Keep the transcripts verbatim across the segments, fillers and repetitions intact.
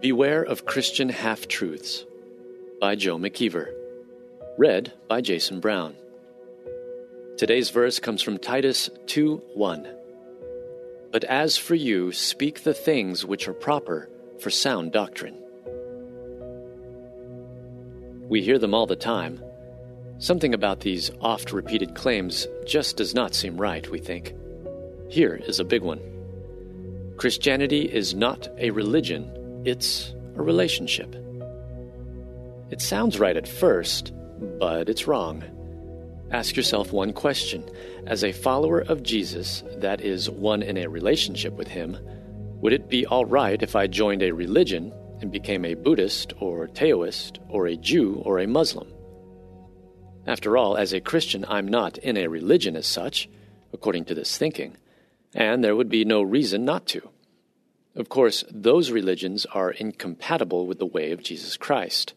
Beware of Christian Half-Truths by Joe McKeever. Read by Jason Brown. Today's verse comes from Titus two one. But as for you, speak the things which are proper for sound doctrine. We hear them all the time. Something about these oft-repeated claims just does not seem right, we think. Here is a big one. Christianity is not a religion, it's a relationship. It sounds right at first, but it's wrong. Ask yourself one question. As a follower of Jesus, that is, one in a relationship with him, would it be all right if I joined a religion and became a Buddhist or Taoist or a Jew or a Muslim? After all, as a Christian, I'm not in a religion as such, according to this thinking, and there would be no reason not to. Of course, those religions are incompatible with the way of Jesus Christ.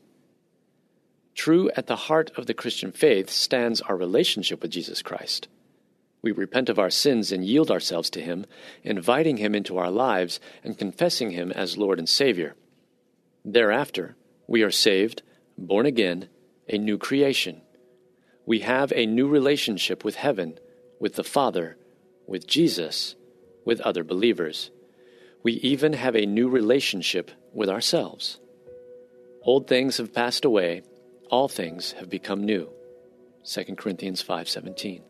True at the heart of the Christian faith stands our relationship with Jesus Christ. We repent of our sins and yield ourselves to him, inviting him into our lives and confessing him as Lord and Savior. Thereafter, we are saved, born again, a new creation. We have a new relationship with heaven, with the Father, with Jesus, with other believers. We even have a new relationship with ourselves. Old things have passed away, all things have become new. Second Corinthians five seventeen.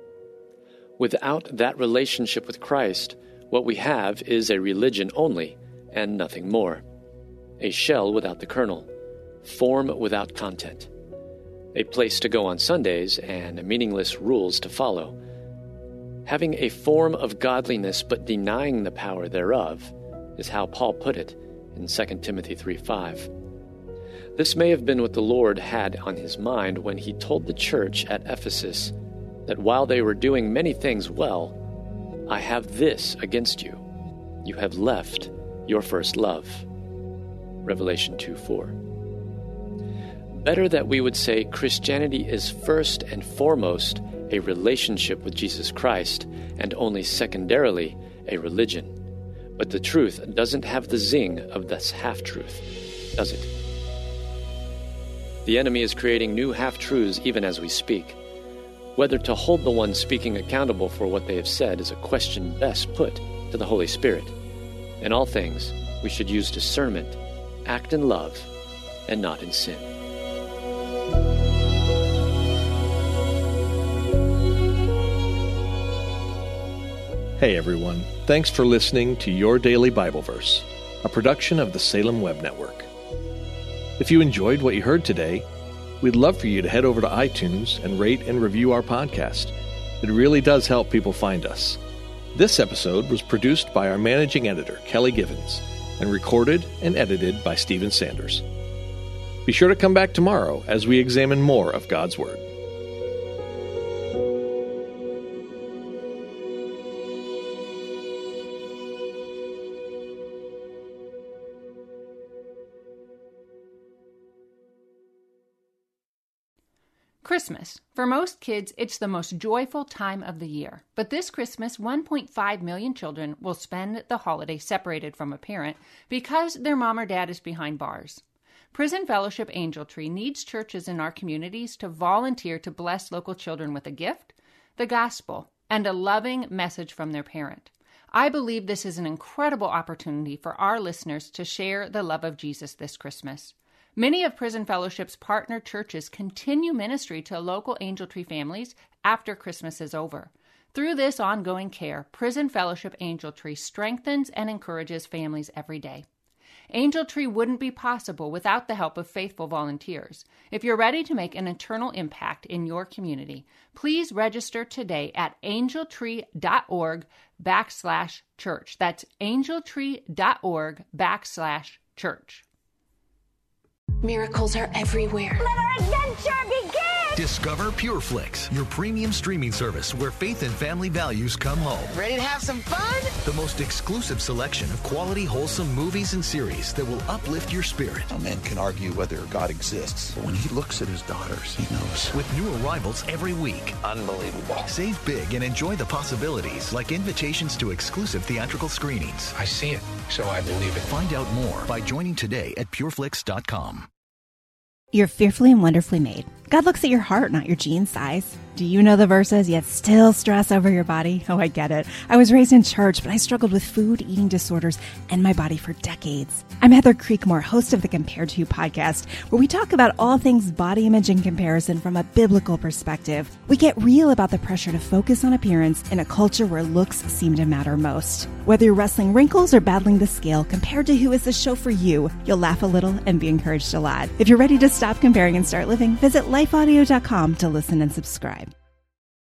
Without that relationship with Christ, what we have is a religion only and nothing more. A shell without the kernel, form without content. A place to go on Sundays and meaningless rules to follow. Having a form of godliness but denying the power thereof is how Paul put it in Second Timothy three five. This may have been what the Lord had on his mind when he told the church at Ephesus that while they were doing many things well, I have this against you. You have left your first love. Revelation two four. Better that we would say Christianity is first and foremost a relationship with Jesus Christ and only secondarily a religion. But the truth doesn't have the zing of this half-truth, does it? The enemy is creating new half-truths even as we speak. Whether to hold the one speaking accountable for what they have said is a question best put to the Holy Spirit. In all things, we should use discernment, act in love, and not in sin. Hey everyone, thanks for listening to Your Daily Bible Verse, a production of the Salem Web Network. If you enjoyed what you heard today, we'd love for you to head over to iTunes and rate and review our podcast. It really does help people find us. This episode was produced by our managing editor, Kelly Givens, and recorded and edited by Stephen Sanders. Be sure to come back tomorrow as we examine more of God's Word. Christmas. For most kids, it's the most joyful time of the year. But this Christmas, one point five million children will spend the holiday separated from a parent because their mom or dad is behind bars. Prison Fellowship Angel Tree needs churches in our communities to volunteer to bless local children with a gift, the gospel, and a loving message from their parent. I believe this is an incredible opportunity for our listeners to share the love of Jesus this Christmas. Many of Prison Fellowship's partner churches continue ministry to local Angel Tree families after Christmas is over. Through this ongoing care, Prison Fellowship Angel Tree strengthens and encourages families every day. Angel Tree wouldn't be possible without the help of faithful volunteers. If you're ready to make an eternal impact in your community, please register today at angeltree.org backslash church. That's angeltree.org backslash church. Miracles are everywhere. Let our adventure begin! Discover PureFlix, your premium streaming service where faith and family values come home. Ready to have some fun? The most exclusive selection of quality, wholesome movies and series that will uplift your spirit. A man can argue whether God exists, but when he looks at his daughters, he knows. With new arrivals every week. Unbelievable. Save big and enjoy the possibilities, like invitations to exclusive theatrical screenings. I see it, so I believe it. Find out more by joining today at pureflix dot com. You're fearfully and wonderfully made. God looks at your heart, not your jean size. Do you know the verses, yet still stress over your body? Oh, I get it. I was raised in church, but I struggled with food, eating disorders, and my body for decades. I'm Heather Creekmore, host of the Compared to You podcast, where we talk about all things body image and comparison from a biblical perspective. We get real about the pressure to focus on appearance in a culture where looks seem to matter most. Whether you're wrestling wrinkles or battling the scale, Compared to You is the show for you. You'll laugh a little and be encouraged a lot. If you're ready to stop comparing and start living, visit life audio dot com to listen and subscribe.